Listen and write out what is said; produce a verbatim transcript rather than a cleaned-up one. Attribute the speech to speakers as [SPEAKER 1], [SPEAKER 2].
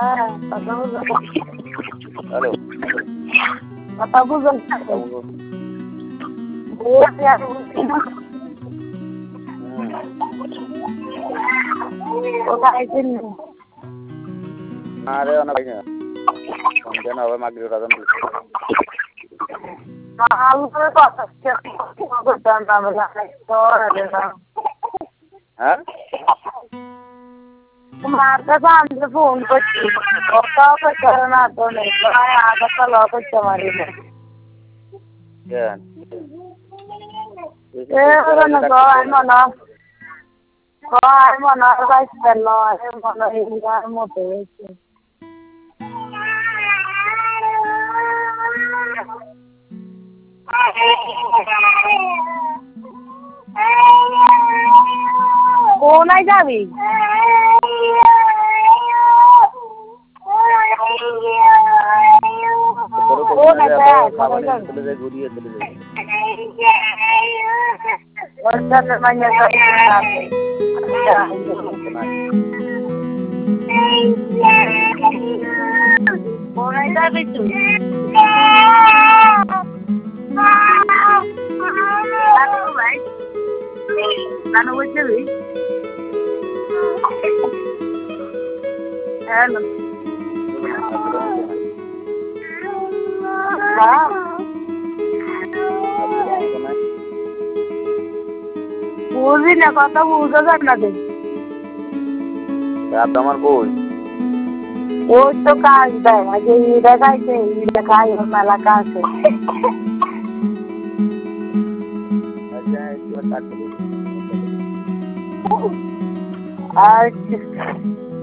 [SPEAKER 1] hello
[SPEAKER 2] কথা বুঝুন
[SPEAKER 1] আরে অনেক সন্ধ্যা হবে মাগরিব আজান দিচ্ছে হ্যাঁ
[SPEAKER 2] তোমার কাছে আমি ফোন করছি কথাও করতে না তো নেই আগেরটা ল করতে পারি না
[SPEAKER 1] কেন
[SPEAKER 2] মনে মনে বাইসতে লয় মনে হিঙ্গার মতো হয়েছে কোনায় যাবি
[SPEAKER 1] ঘুরিয়ে চলে যাবে
[SPEAKER 2] কোনায় যাবি তুই নানু বলছে হ্যালো বুঝি না কথা বুঝতে যান না দেখ
[SPEAKER 1] আমার কই
[SPEAKER 2] ওই তো কাজ দেয় আগে ইটা খাইছে ইটা খাই মেলা কাছে আচ্ছা